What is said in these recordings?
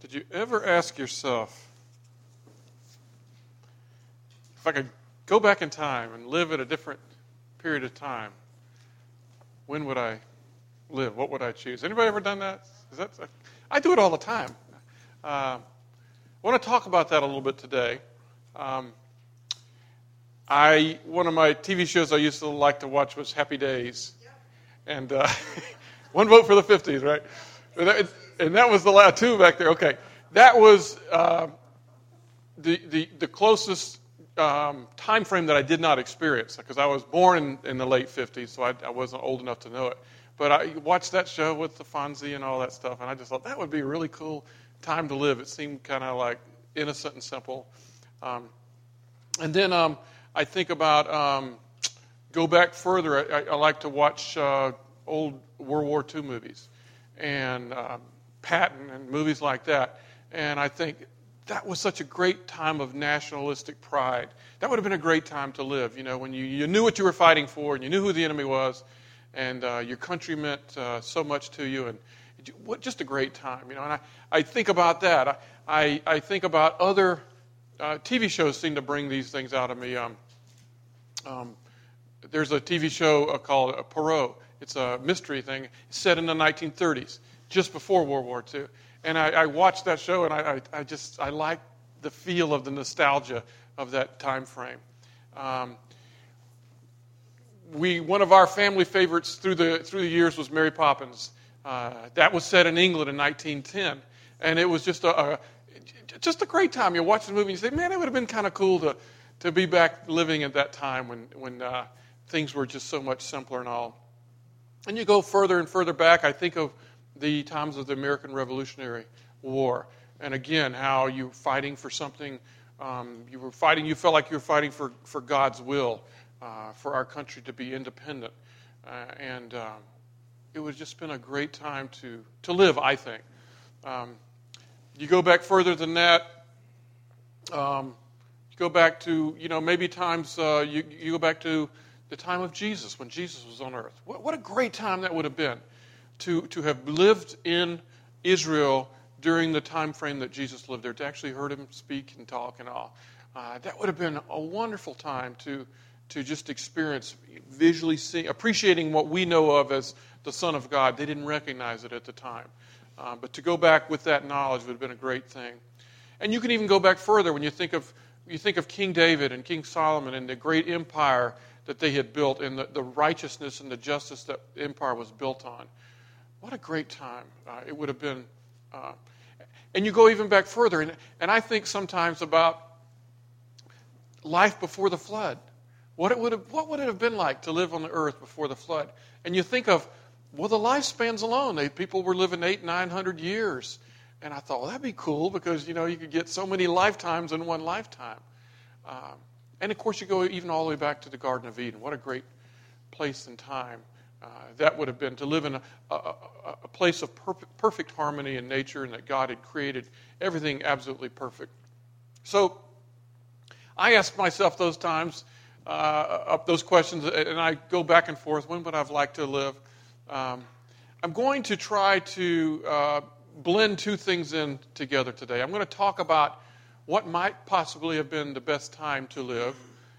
Did you ever ask yourself, if I could go back in time and live at a different period of time, when would I live? What would I choose? Anybody ever done that? I do it all the time. I want to talk about that a little bit today. One of my TV shows I used to like to watch was Happy Days. And one vote for the 50s, right? And that was the last two back there. Okay. That was the closest time frame that I did not experience, because I was born in the late 50s, so I wasn't old enough to know it. But I watched that show with the Fonzie and all that stuff, and I just thought that would be a really cool time to live. It seemed kind of like innocent and simple. And then I think about, go back further, I like to watch old World War II movies and Patton and movies like that. And I think that was such a great time of nationalistic pride. That would have been a great time to live, when you knew what you were fighting for and you knew who the enemy was, and your country meant so much to you. And just a great time, And I think about that. I think about other TV shows seem to bring these things out of me. There's a TV show called Poirot. It's a mystery thing. It's set in the 1930s, just before World War II. And I watched that show, and I like the feel of the nostalgia of that time frame. One of our family favorites through the years was Mary Poppins. That was set in England in 1910, and it was just a great time. You watch the movie and you say, man, it would have been kind of cool to be back living at that time when things were just so much simpler and all. And you go further and further back. I think of the times of the American Revolutionary War, and again, how you were fighting for something. You felt like you were fighting for God's will, for our country to be independent, and it would just been a great time to live, I think. You go back further than that. You go back to, maybe times, you go back to the time of Jesus, when Jesus was on earth. What a great time that would have been to have lived in Israel during the time frame that Jesus lived there, to actually heard him speak and talk and all. That would have been a wonderful time to just experience, visually seeing, appreciating what we know of as the Son of God. They didn't recognize it at the time. But to go back with that knowledge would have been a great thing. And you can even go back further when you think of King David and King Solomon and the great empire that they had built, and the righteousness and the justice that the empire was built on. What a great time it would have been. And you go even back further, and I think sometimes about life before the flood. What would it have been like to live on the earth before the flood? And you think of, the lifespans alone. People were living 800-900 years. And I thought, that'd be cool, because, you could get so many lifetimes in one lifetime. And, of course, you go even all the way back to the Garden of Eden. What a great place and time that would have been, to live in a place of perfect harmony in nature, and that God had created everything absolutely perfect. So I ask myself those times, those questions, and I go back and forth. When would I have liked to live? I'm going to try to blend two things in together today. I'm going to talk about what might possibly have been the best time to live,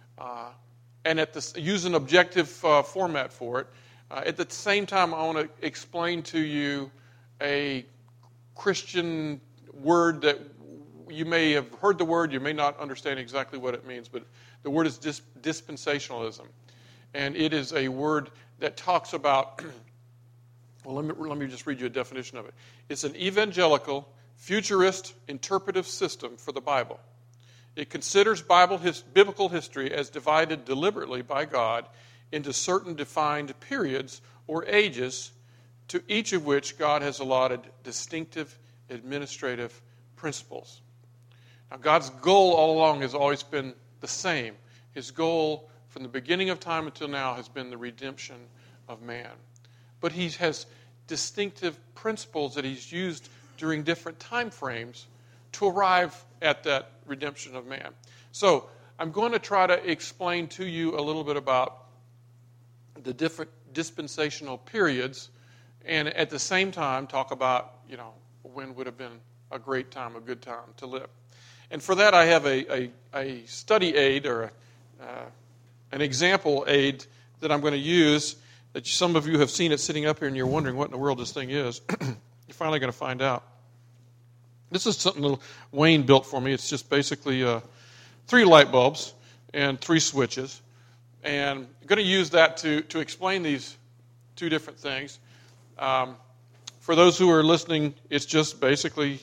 and use an objective format for it. At the same time, I want to explain to you a Christian word that you may have heard the word, you may not understand exactly what it means, but the word is dispensationalism. And it is a word that talks about, well, let me just read you a definition of it. It's an evangelical, futurist interpretive system for the Bible. It considers biblical history as divided deliberately by God into certain defined periods or ages, to each of which God has allotted distinctive administrative principles. Now, God's goal all along has always been the same. His goal from the beginning of time until now has been the redemption of man. But he has distinctive principles that he's used during different time frames to arrive at that redemption of man. So I'm going to try to explain to you a little bit about the different dispensational periods, and at the same time talk about, when would have been a great time, a good time to live. And for that, I have a study aid or an example aid that I'm going to use. That some of you have seen it sitting up here, and you're wondering what in the world this thing is. You're finally going to find out. This is something little Wayne built for me. It's just basically 3 light bulbs and 3 switches. And I'm going to use that to explain these 2 different things. For those who are listening, it's just basically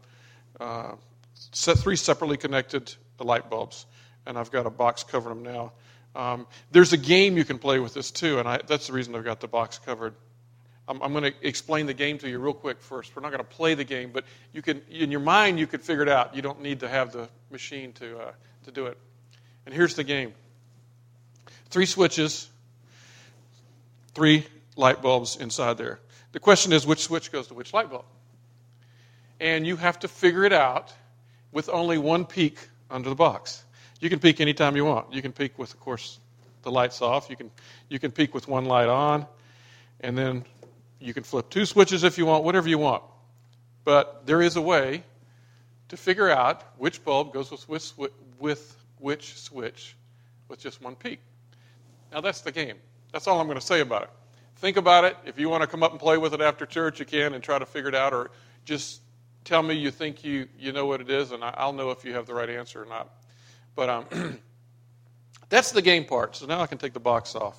3 separately connected light bulbs. And I've got a box covering them now. There's a game you can play with this too, and that's the reason I've got the box covered. I'm going to explain the game to you real quick first. We're not going to play the game, but you can, in your mind, you could figure it out. You don't need to have the machine to do it. And here's the game. 3 switches, 3 light bulbs inside there. The question is, which switch goes to which light bulb? And you have to figure it out with only one peek under the box. You can peek anytime you want. You can peek with, of course, the lights off. You can peek with one light on, and then you can flip 2 switches if you want, whatever you want. But there is a way to figure out which bulb goes with which switch with just one peek. Now, that's the game. That's all I'm going to say about it. Think about it. If you want to come up and play with it after church, you can and try to figure it out, or just tell me you think you know what it is, and I'll know if you have the right answer or not. But that's the game part. So now I can take the box off.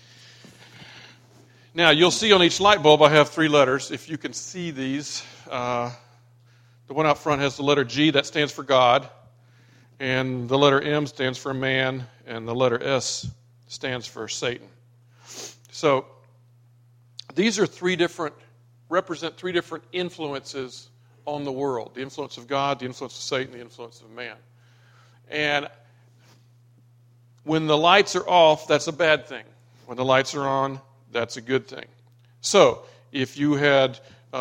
Now, you'll see on each light bulb I have 3 letters. If you can see these, the one out front has the letter G. That stands for God. And the letter M stands for man. And the letter S stands for Satan. So these are represent 3 different influences on the world. The influence of God, the influence of Satan, the influence of man. And when the lights are off, that's a bad thing. When the lights are on, that's a good thing. So, if you had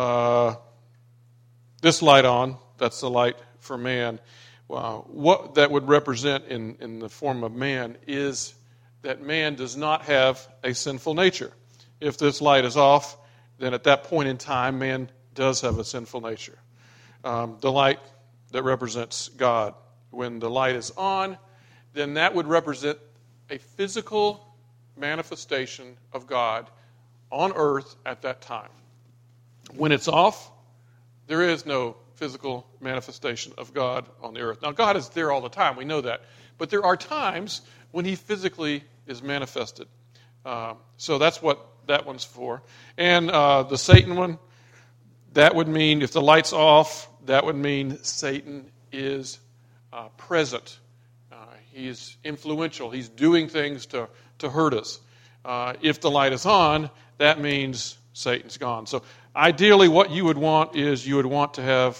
this light on, that's the light for man. What that would represent in the form of man is that man does not have a sinful nature. If this light is off, then at that point in time, man does have a sinful nature. The light that represents God. When the light is on, then that would represent a physical manifestation of God on earth at that time. When it's off, there is no physical manifestation of God on the earth. Now, God is there all the time. We know that. But there are times when he physically is manifested. So that's what that one's for. And the Satan one, that would mean, if the light's off, that would mean Satan is present. He's influential. He's doing things to hurt us. If the light is on, that means Satan's gone. So ideally what you would want is you would want to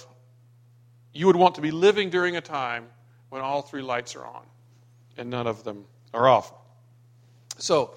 be living during a time when all 3 lights are on and none of them are off. So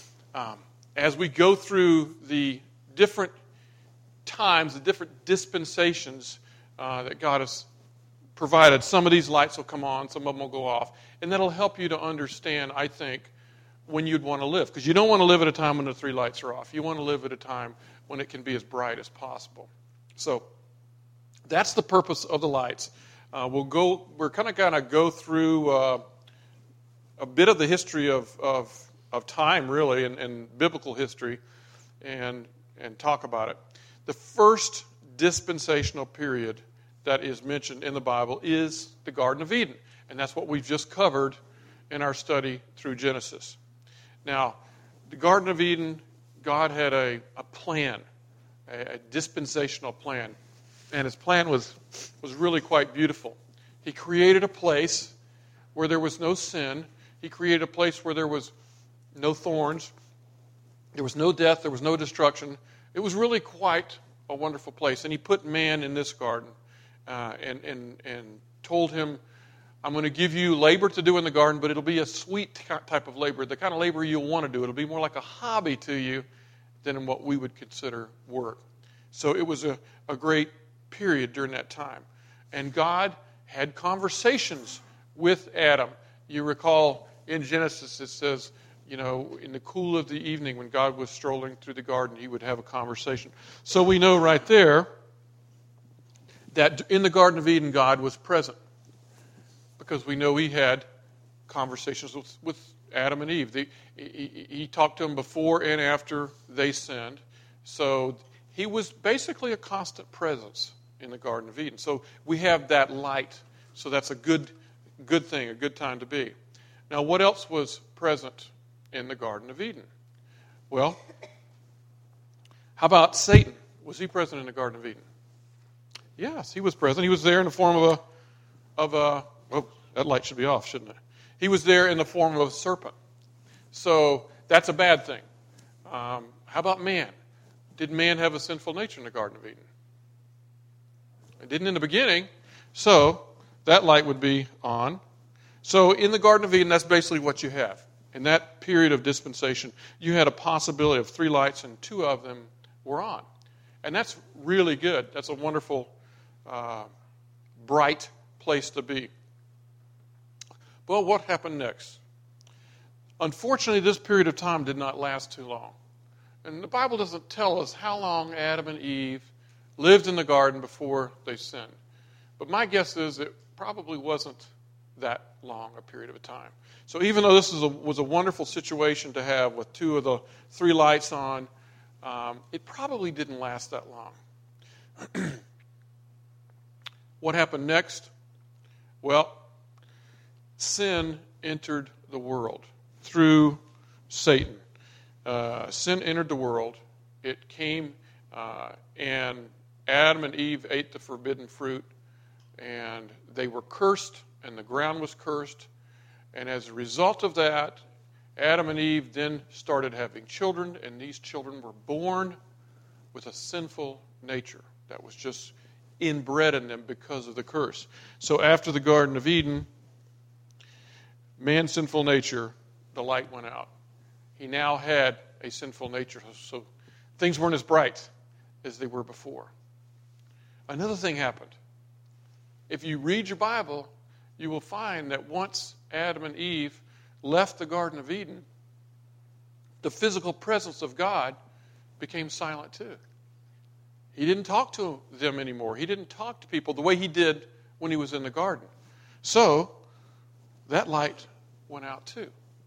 as we go through the different times, the different dispensations that God has provided, some of these lights will come on, some of them will go off. And that'll help you to understand, I think, when you'd want to live. Because you don't want to live at a time when the 3 lights are off. You want to live at a time when it can be as bright as possible. So that's the purpose of the lights. We're kind of go through a bit of the history of time, really, and biblical history, and talk about it. The first dispensational period that is mentioned in the Bible is the Garden of Eden. And that's what we've just covered in our study through Genesis. Now, the Garden of Eden, God had a plan, a dispensational plan. And his plan was really quite beautiful. He created a place where there was no sin. He created a place where there was no thorns. There was no death. There was no destruction. It was really quite a wonderful place. And he put man in this garden and told him, I'm going to give you labor to do in the garden, but it'll be a sweet type of labor, the kind of labor you'll want to do. It'll be more like a hobby to you than what we would consider work. So it was a great period during that time. And God had conversations with Adam. You recall in Genesis it says, in the cool of the evening when God was strolling through the garden, he would have a conversation. So we know right there that in the Garden of Eden, God was present. Because we know he had conversations with Adam and Eve. He talked to them before and after they sinned. So he was basically a constant presence in the Garden of Eden. So we have that light. So that's a good thing, a good time to be. Now, what else was present in the Garden of Eden? Well, how about Satan? Was he present in the Garden of Eden? Yes, he was present. He was there in the form of a oh, that light should be off, shouldn't it? He was there in the form of a serpent. So that's a bad thing. How about man? Did man have a sinful nature in the Garden of Eden? It didn't in the beginning. So that light would be on. So in the Garden of Eden, that's basically what you have. In that period of dispensation, you had a possibility of 3 lights, and 2 of them were on. And that's really good. That's a wonderful, bright place to be. Well, what happened next? Unfortunately, this period of time did not last too long. And the Bible doesn't tell us how long Adam and Eve lived in the garden before they sinned. But my guess is it probably wasn't that long a period of time. So even though this was a wonderful situation to have with 2 of the 3 lights on, it probably didn't last that long. What happened next? Well, sin entered the world through Satan. Sin entered the world. It came, and Adam and Eve ate the forbidden fruit, and they were cursed, and the ground was cursed. And as a result of that, Adam and Eve then started having children, and these children were born with a sinful nature that was just inbred in them because of the curse. So after the Garden of Eden, man's sinful nature, the light went out. He now had a sinful nature, so things weren't as bright as they were before. Another thing happened. If you read your Bible, you will find that once Adam and Eve left the Garden of Eden, the physical presence of God became silent too. He didn't talk to them anymore. He didn't talk to people the way he did when he was in the garden. So, that light went out too.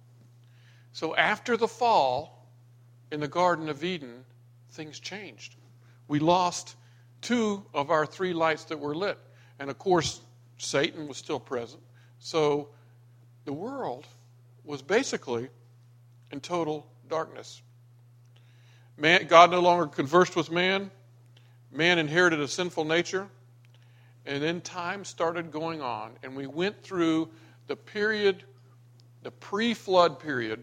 So after the fall in the Garden of Eden, things changed. We lost 2 of our 3 lights that were lit. And of course, Satan was still present. So the world was basically in total darkness. God no longer conversed with man. Man inherited a sinful nature. And then time started going on. And we went through the period, the pre-flood period.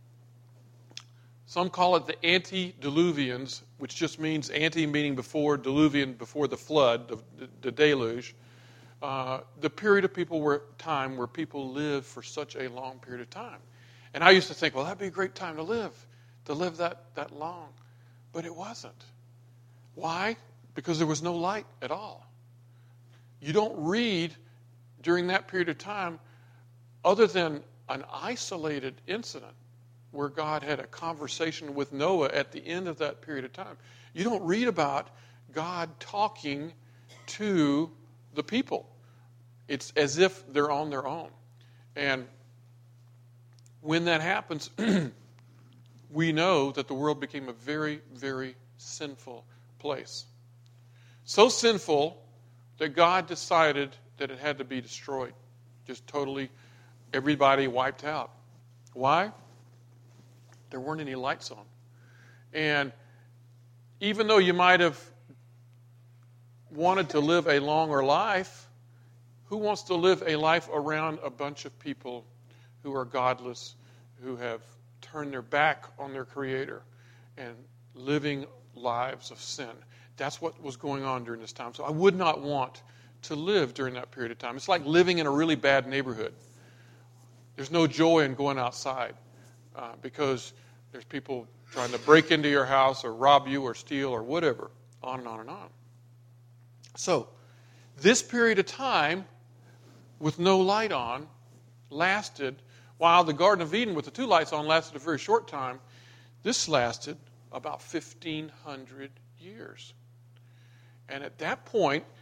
Some call it the antediluvians, which just means ante meaning before, diluvian before the flood, the deluge. The period of time where people lived for such a long period of time. And I used to think, well, that'd be a great time to live that long. But it wasn't. Why? Because there was no light at all. You don't read during that period of time other than an isolated incident where God had a conversation with Noah at the end of that period of time. You don't read about God talking to the people. It's as if they're on their own. And when that happens, we know that the world became a very, very sinful place. So sinful that God decided that it had to be destroyed. Just totally, everybody wiped out. Why? There weren't any lights on. And even though you might have wanted to live a longer life, who wants to live a life around a bunch of people who are godless, who have turned their back on their Creator and living lives of sin? That's what was going on during this time. So I would not want to live during that period of time. It's like living in a really bad neighborhood. There's no joy in going outside because there's people trying to break into your house or rob you or steal or whatever, on and on and on. So this period of time with no light on lasted, while the Garden of Eden with the 2 lights on lasted a very short time. This lasted about 1,500 years. And at that point,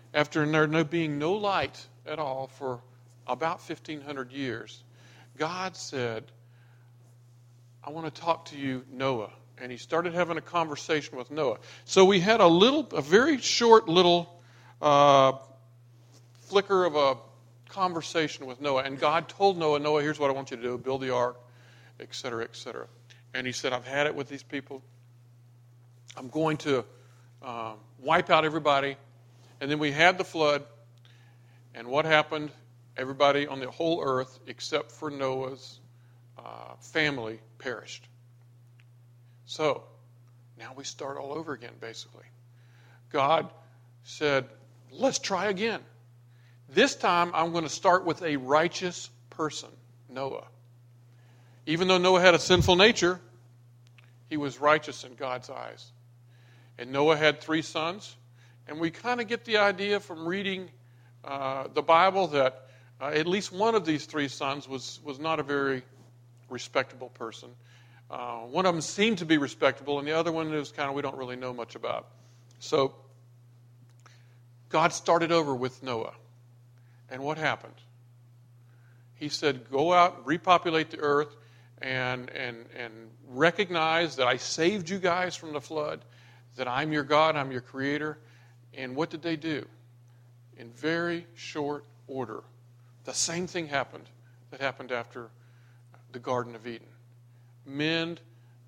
after there being no light at all for about 1,500 years, God said, I want to talk to you, Noah. And he started having a conversation with Noah. So we had a very short little flicker of a conversation with Noah. And God told Noah, Noah, here's what I want you to do. Build the ark, et cetera, et cetera. And he said, I've had it with these people. I'm going to wipe out everybody. And then we had the flood. And what happened? Everybody on the whole earth, except for Noah's family, perished. So, now we start all over again, basically. God said, let's try again. This time, I'm going to start with a righteous person, Noah. Even though Noah had a sinful nature, he was righteous in God's eyes. And Noah had 3 sons. And we kind of get the idea from reading the Bible that at least one of these 3 sons was not a very respectable person. One of them seemed to be respectable, and the other one is kind of we don't really know much about. So God started over with Noah. And what happened? He said, go out, repopulate the earth, and recognize that I saved you guys from the flood, that I'm your God, I'm your creator. And what did they do? In very short order, the same thing happened that happened after the Garden of Eden. Men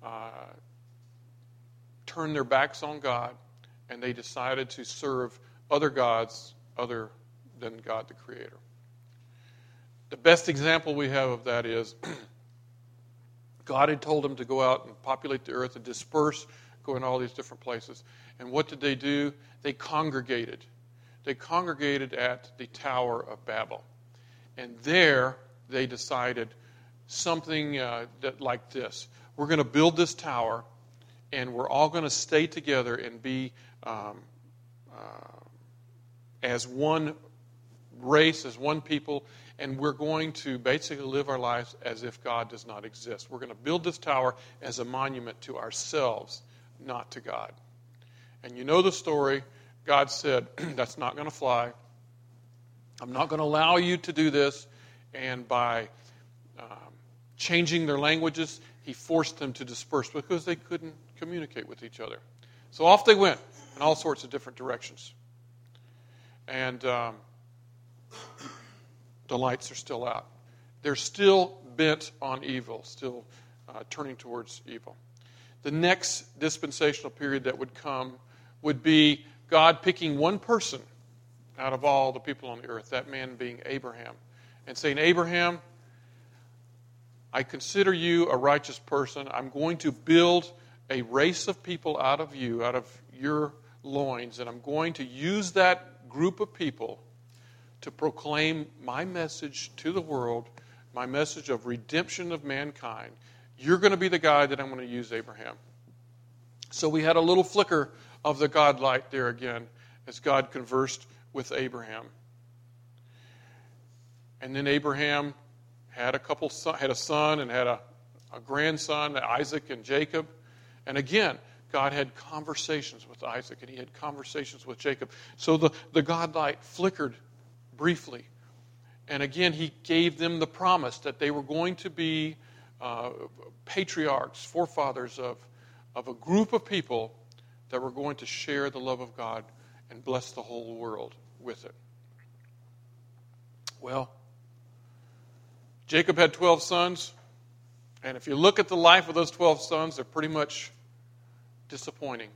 turned their backs on God, and they decided to serve other gods other than God the Creator. The best example we have of that is God had told them to go out and populate the earth and disperse, go in all these different places. And what did they do? They congregated. They congregated at the Tower of Babel. And there they decided something that like this. We're going to build this tower, and we're all going to stay together and be as one race, as one people, and we're going to basically live our lives as if God does not exist. We're going to build this tower as a monument to ourselves, not to God. And you know the story. God said, that's not going to fly. I'm not going to allow you to do this. And by changing their languages, he forced them to disperse because they couldn't communicate with each other. So off they went in all sorts of different directions. And the lights are still out. They're still bent on evil, still turning towards evil. The next dispensational period that would come would be God picking one person out of all the people on the earth, that man being Abraham, and saying, Abraham, I consider you a righteous person. I'm going to build a race of people out of you, out of your loins, and I'm going to use that group of people to proclaim my message to the world, my message of redemption of mankind. You're going to be the guy that I'm going to use, Abraham. So we had a little flicker of the God light there again as God conversed with Abraham. And then Abraham had a son and had a grandson, Isaac and Jacob. And again, God had conversations with Isaac and he had conversations with Jacob. So the God light flickered briefly. And again, he gave them the promise that they were going to be patriarchs, forefathers of a group of people that were going to share the love of God and bless the whole world with it. Well, Jacob had 12 sons, and if you look at the life of those 12 sons, they're pretty much disappointing.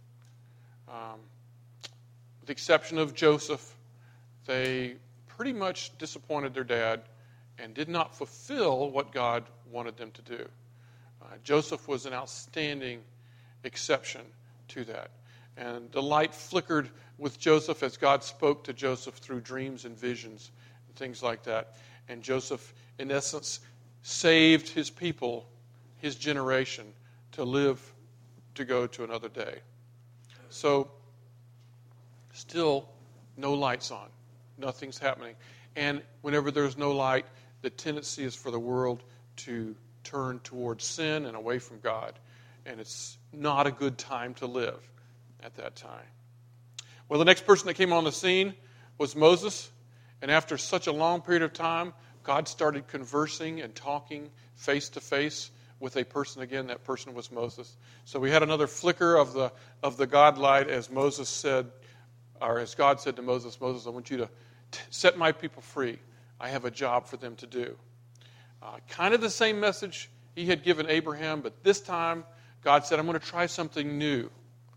With the exception of Joseph, they pretty much disappointed their dad and did not fulfill what God wanted them to do. Joseph was an outstanding exception to that. And the light flickered with Joseph as God spoke to Joseph through dreams and visions and things like that. And Joseph, in essence, saved his people, his generation, to live to go to another day. So, still no lights on. Nothing's happening. And whenever there's no light, the tendency is for the world to turn towards sin and away from God. And it's not a good time to live at that time. Well, the next person that came on the scene was Moses. And after such a long period of time, God started conversing and talking face to face with a person again. That person was Moses. So we had another flicker of the God light as Moses said, or as God said to Moses, Moses, I want you to set my people free. I have a job for them to do. Kind of the same message he had given Abraham, but this time God said, I'm going to try something new.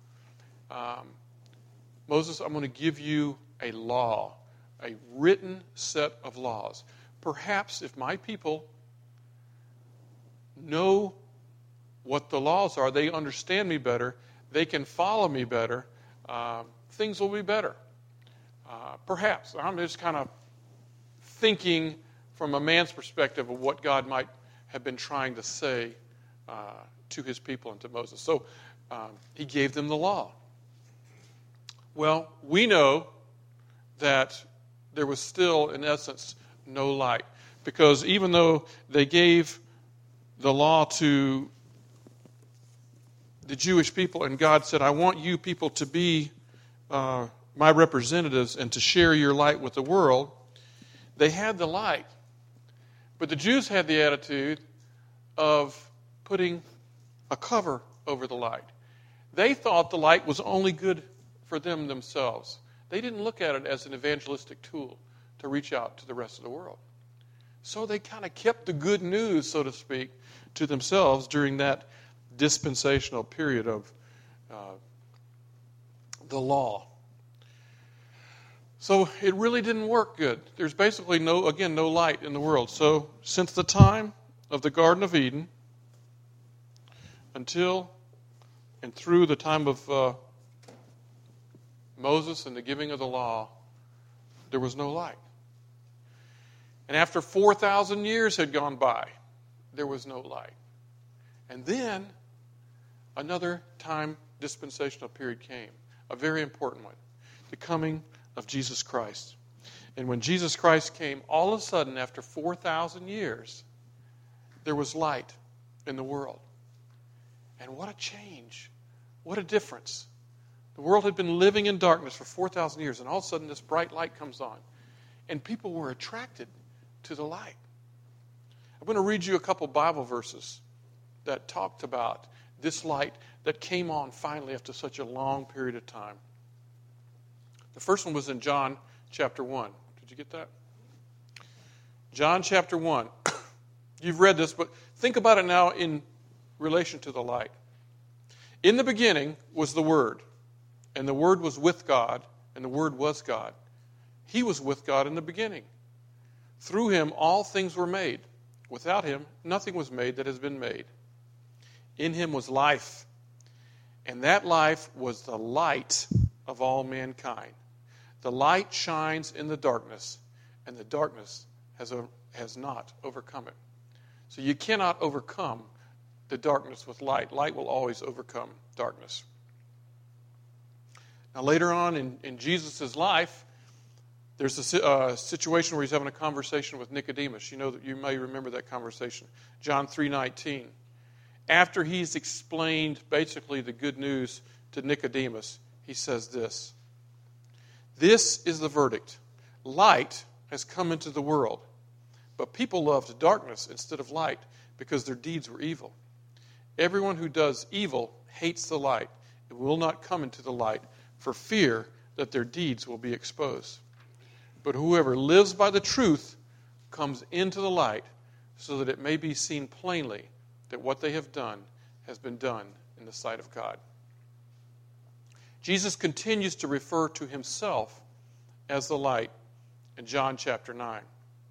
Moses, I'm going to give you a law, a written set of laws. Perhaps if my people know what the laws are, they understand me better, they can follow me better, things will be better. Perhaps. I'm just kind of thinking from a man's perspective of what God might have been trying to say to his people and to Moses. So he gave them the law. Well, we know that there was still, in essence, no light. Because even though they gave the law to the Jewish people, and God said, I want you people to be my representatives and to share your light with the world, they had the light. But the Jews had the attitude of putting a cover over the light. They thought the light was only good for them themselves. They didn't look at it as an evangelistic tool to reach out to the rest of the world. So they kind of kept the good news, so to speak, to themselves during that dispensational period of the law. So it really didn't work good. There's basically no light in the world. So since the time of the Garden of Eden until and through the time of Moses and the giving of the law, there was no light. And after 4,000 years had gone by, there was no light. And then another time dispensational period came, a very important one, the coming of Jesus Christ. And when Jesus Christ came, all of a sudden, after 4,000 years, there was light in the world. And what a change. What a difference. The world had been living in darkness for 4,000 years, and all of a sudden this bright light comes on. And people were attracted to the light. I'm going to read you a couple Bible verses that talked about this light that came on finally after such a long period of time. The first one was in John chapter 1. Did you get that? John chapter 1. You've read this, but think about it now in relation to the light. In the beginning was the Word, and the Word was with God, and the Word was God. He was with God in the beginning. Through Him all things were made. Without Him nothing was made that has been made. In Him was life, and that life was the light of all mankind. The light shines in the darkness, and the darkness has not overcome it. So you cannot overcome the darkness with light. Light will always overcome darkness. Now later on in Jesus' life, there's a situation where he's having a conversation with Nicodemus. You may remember that conversation. John 3:19. After he's explained basically the good news to Nicodemus, he says this. This is the verdict. Light has come into the world, but people loved darkness instead of light because their deeds were evil. Everyone who does evil hates the light and will not come into the light for fear that their deeds will be exposed. But whoever lives by the truth comes into the light so that it may be seen plainly that what they have done has been done in the sight of God. Jesus continues to refer to himself as the light in John chapter 9.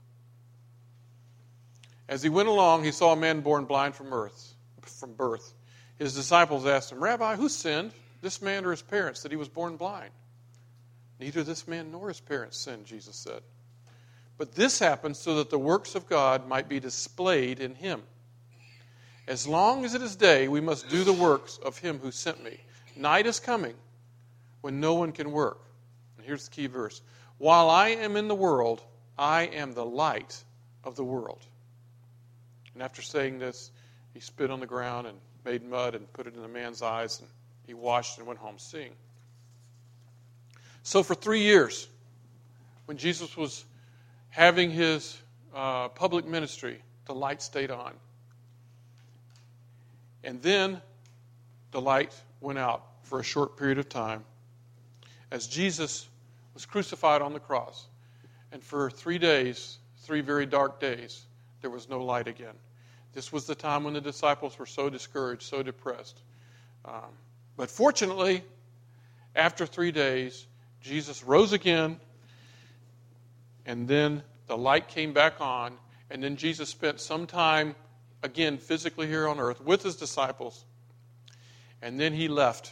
As he went along, he saw a man born blind from birth. His disciples asked him, Rabbi, who sinned, this man or his parents, that he was born blind? Neither this man nor his parents sinned, Jesus said. But this happened so that the works of God might be displayed in him. As long as it is day, we must do the works of him who sent me. Night is coming when no one can work. And here's the key verse. While I am in the world, I am the light of the world. And after saying this, he spit on the ground and made mud and put it in the man's eyes, and he washed and went home seeing. So for 3 years, when Jesus was having his public ministry, the light stayed on. And then the light went out for a short period of time as Jesus was crucified on the cross. And for 3 days, 3 very dark days, there was no light again. This was the time when the disciples were so discouraged, so depressed. But fortunately, after 3 days, Jesus rose again, and then the light came back on, and then Jesus spent some time, again, physically here on earth with his disciples, and then he left.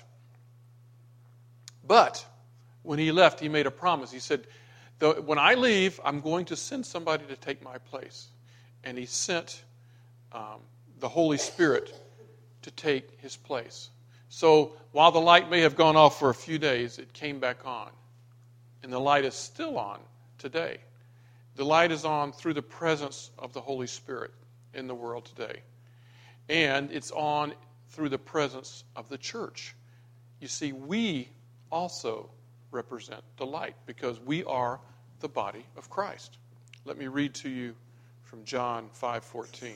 But when he left, he made a promise. He said, when I leave, I'm going to send somebody to take my place. And he sent the Holy Spirit to take his place. So while the light may have gone off for a few days, it came back on. And the light is still on today. The light is on through the presence of the Holy Spirit in the world today. And it's on through the presence of the church. You see, we also represent the light because we are the body of Christ. Let me read to you from John 5:14.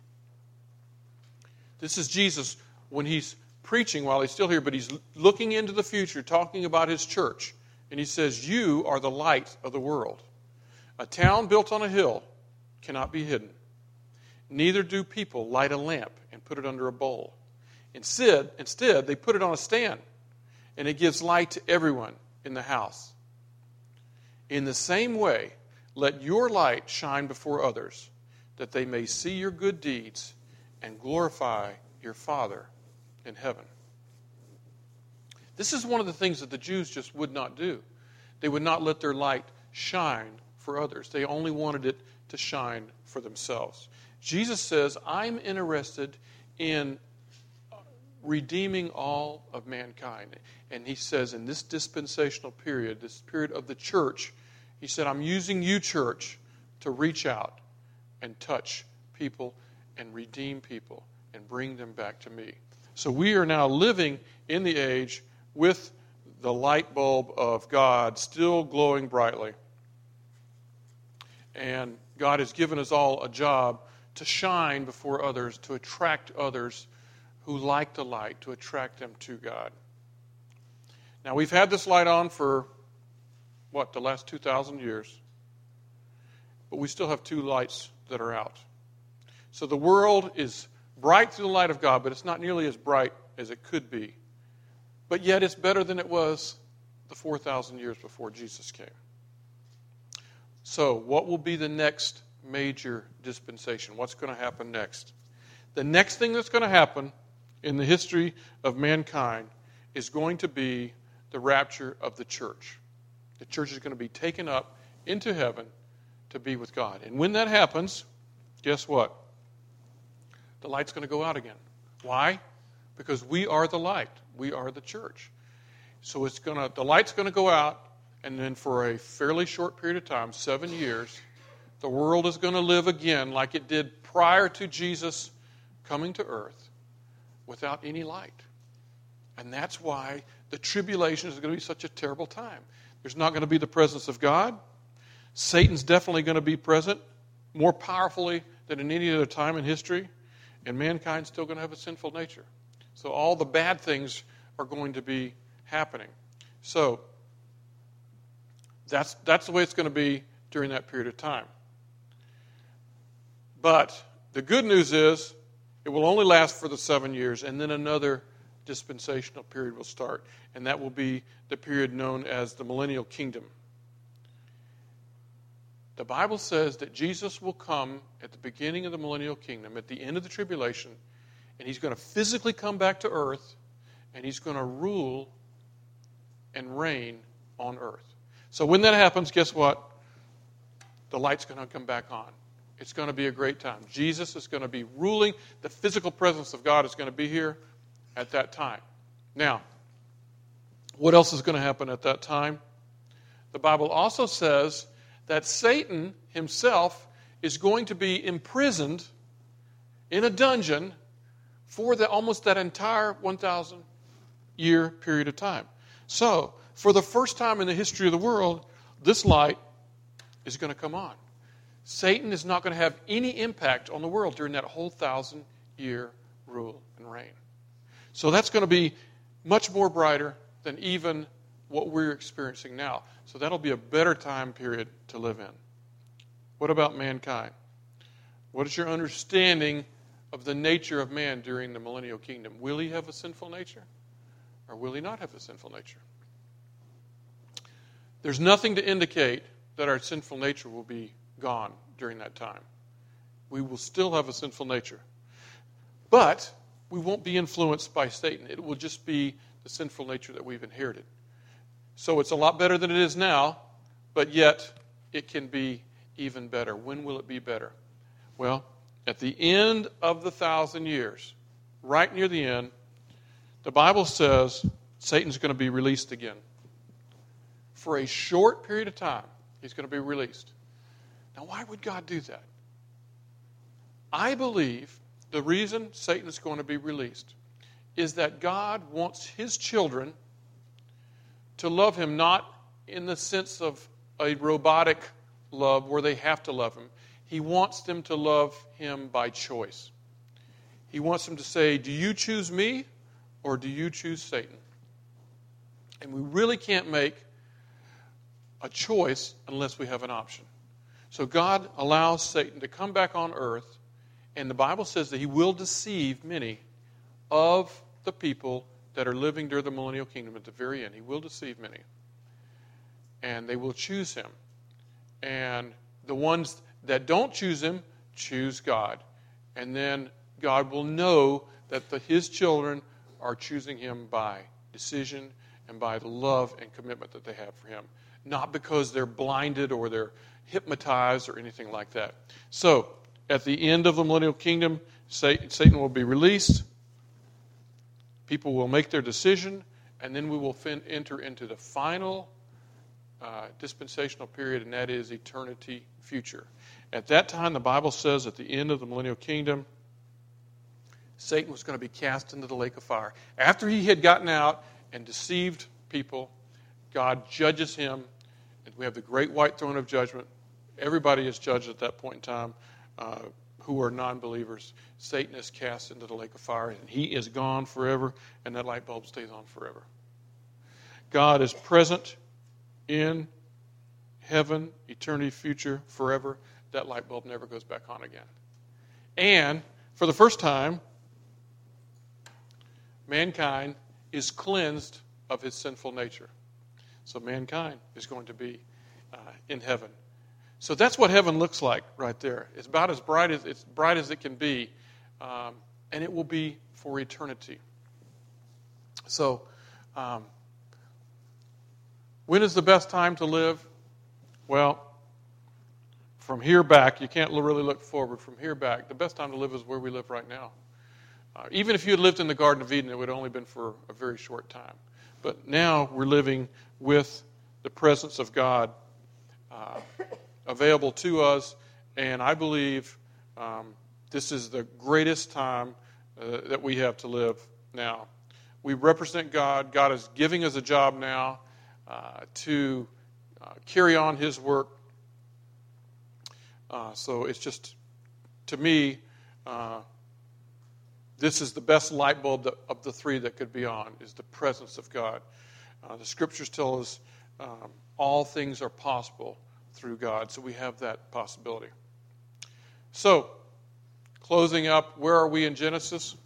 This is Jesus when he's preaching while he's still here, but he's looking into the future, talking about his church. And he says, "You are the light of the world. A town built on a hill cannot be hidden. Neither do people light a lamp and put it under a bowl. Instead, they put it on a stand, and it gives light to everyone in the house. In the same way, let your light shine before others, that they may see your good deeds and glorify your Father in heaven." This is one of the things that the Jews just would not do. They would not let their light shine for others. They only wanted it to shine for themselves. Jesus says, I'm interested in redeeming all of mankind. And he says in this dispensational period, this period of the church, he said, I'm using you, church, to reach out and touch people and redeem people and bring them back to me. So we are now living in the age with the light bulb of God still glowing brightly. And God has given us all a job to shine before others, to attract others who like the light, to attract them to God. Now, we've had this light on for, the last 2,000 years. But we still have 2 lights that are out. So the world is bright through the light of God, but it's not nearly as bright as it could be. But yet it's better than it was the 4,000 years before Jesus came. So what will be the next major dispensation? What's going to happen next? The next thing that's going to happen in the history of mankind is going to be the rapture of the church. The church is going to be taken up into heaven to be with God. And when that happens, guess what? The light's going to go out again. Why? Because we are the light. We are the church. So the light's going to go out, and then for a fairly short period of time, 7 years, the world is going to live again like it did prior to Jesus coming to earth without any light. And that's why the tribulation is going to be such a terrible time. There's not going to be the presence of God. Satan's definitely going to be present more powerfully than in any other time in history. And mankind's still going to have a sinful nature. So all the bad things are going to be happening. So that's the way it's going to be during that period of time. But the good news is it will only last for the 7 years, and then another dispensational period will start, and that will be the period known as the millennial kingdom. The Bible says that Jesus will come at the beginning of the millennial kingdom, at the end of the tribulation, and he's going to physically come back to earth, and he's going to rule and reign on earth. So when that happens, guess what? The light's going to come back on. It's going to be a great time. Jesus is going to be ruling. The physical presence of God is going to be here at that time. Now, what else is going to happen at that time? The Bible also says that Satan himself is going to be imprisoned in a dungeon for almost that entire 1,000-year period of time. So, for the first time in the history of the world, this light is going to come on. Satan is not going to have any impact on the world during that whole 1,000-year rule and reign. So that's going to be much more brighter than even what we're experiencing now. So that'll be a better time period to live in. What about mankind? What is your understanding of the nature of man during the millennial kingdom? Will he have a sinful nature? Or will he not have a sinful nature? There's nothing to indicate that our sinful nature will be gone during that time. We will still have a sinful nature. But we won't be influenced by Satan. It will just be the sinful nature that we've inherited. So it's a lot better than it is now, but yet it can be even better. When will it be better? Well, at the end of the 1,000 years, right near the end, the Bible says Satan's going to be released again. For a short period of time, he's going to be released. Now, why would God do that? I believe the reason Satan is going to be released is that God wants his children to love him, not in the sense of a robotic love where they have to love him. He wants them to love him by choice. He wants them to say, do you choose me or do you choose Satan? And we really can't make a choice unless we have an option. So God allows Satan to come back on earth, and the Bible says that he will deceive many of the people that are living during the millennial kingdom at the very end. He will deceive many. And they will choose him. And the ones that don't choose him choose God. And then God will know that his children are choosing him by decision and by the love and commitment that they have for him. Not because they're blinded or they're hypnotized or anything like that. So, at the end of the millennial kingdom, Satan will be released. People will make their decision, and then we will enter into the final dispensational period, and that is eternity future. At that time, the Bible says at the end of the millennial kingdom, Satan was going to be cast into the lake of fire. After he had gotten out and deceived people, God judges him, and we have the great white throne of judgment. Everybody is judged at that point in time who are non-believers. Satan is cast into the lake of fire, and he is gone forever, and that light bulb stays on forever. God is present in heaven, eternity, future, forever. That light bulb never goes back on again. And for the first time, mankind is cleansed of his sinful nature. So mankind is going to be in heaven. So that's what heaven looks like right there. It's about as bright as it can be, and it will be for eternity. So, when is the best time to live? Well, from here back, you can't really look forward. From here back, the best time to live is where we live right now. Even if you had lived in the Garden of Eden, it would have only been for a very short time. But now we're living with the presence of God available to us, and I believe this is the greatest time that we have to live now. We represent God. God is giving us a job now to carry on his work. So it's just, to me, this is the best light bulb of the three that could be on, is the presence of God. The Scriptures tell us all things are possible through God, so we have that possibility. So, closing up, where are we in Genesis?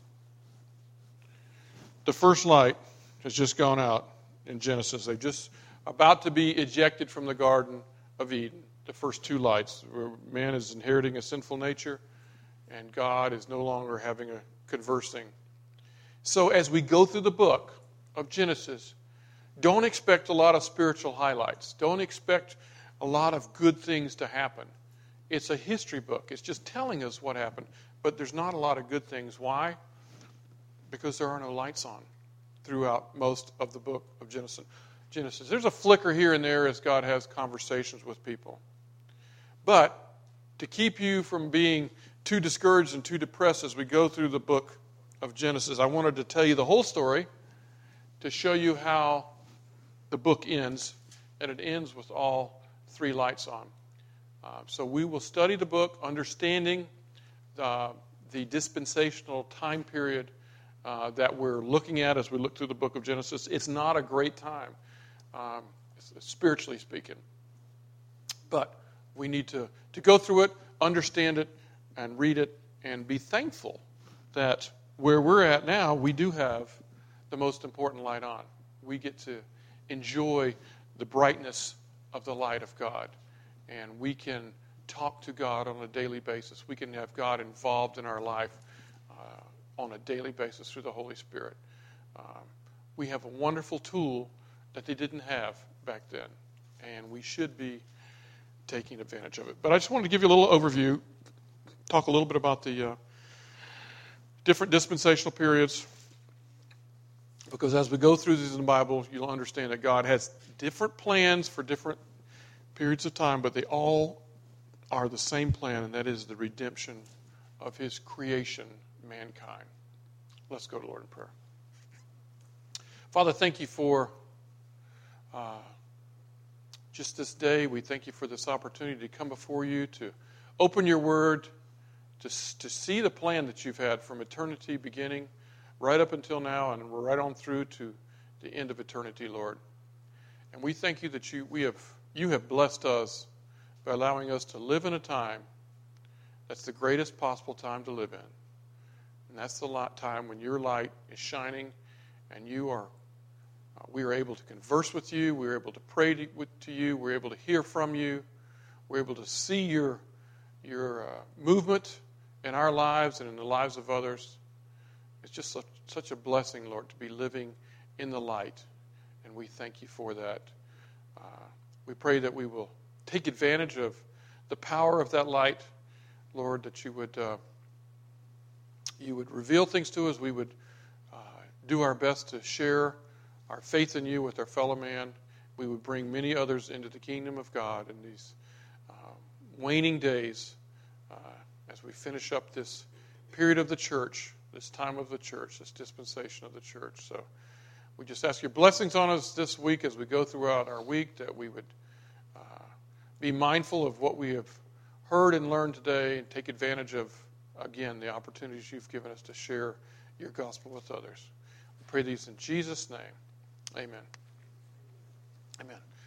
The first light has just gone out in Genesis. They're just about to be ejected from the Garden of Eden. The first two lights, where man is inheriting a sinful nature, and God is no longer having a conversing. So as we go through the book of Genesis, don't expect a lot of spiritual highlights. Don't expect a lot of good things to happen. It's a history book. It's just telling us what happened. But there's not a lot of good things. Why? Because there are no lights on throughout most of the book of Genesis. There's a flicker here and there as God has conversations with people. But to keep you from being too discouraged and too depressed as we go through the book of Genesis, I wanted to tell you the whole story to show you how the book ends, and it ends with all three lights on. So we will study the book, understanding the dispensational time period that we're looking at as we look through the book of Genesis. It's not a great time, spiritually speaking. But we need to go through it, understand it, and read it, and be thankful that where we're at now, we do have the most important light on. We get to enjoy the brightness of the light of God. And we can talk to God on a daily basis. We can have God involved in our life on a daily basis through the Holy Spirit. We have a wonderful tool that they didn't have back then, and we should be taking advantage of it. But I just wanted to give you a little overview, talk a little bit about the different dispensational periods, because as we go through these in the Bible, you'll understand that God has different plans for different periods of time, but they all are the same plan, and that is the redemption of His creation, mankind. Let's go to Lord in prayer. Father, thank you for just this day. We thank you for this opportunity to come before you, to open your word, to see the plan that you've had from eternity beginning right up until now and right on through to the end of eternity, Lord. And we thank you that you have blessed us by allowing us to live in a time that's the greatest possible time to live in. And that's the time when your light is shining and we are able to converse with you, we're able to pray to you, we're able to hear from you, we're able to see your movement in our lives and in the lives of others. It's just such a blessing, Lord, to be living in the light, and we thank you for that. We pray that we will take advantage of the power of that light, Lord, that you would reveal things to us. We would do our best to share our faith in you with our fellow man. We would bring many others into the kingdom of God in these waning days as we finish up this period of the church, this time of the church, this dispensation of the church. So we just ask your blessings on us this week as we go throughout our week, that we would be mindful of what we have heard and learned today and take advantage of, again, the opportunities you've given us to share your gospel with others. We pray these in Jesus' name. Amen. Amen.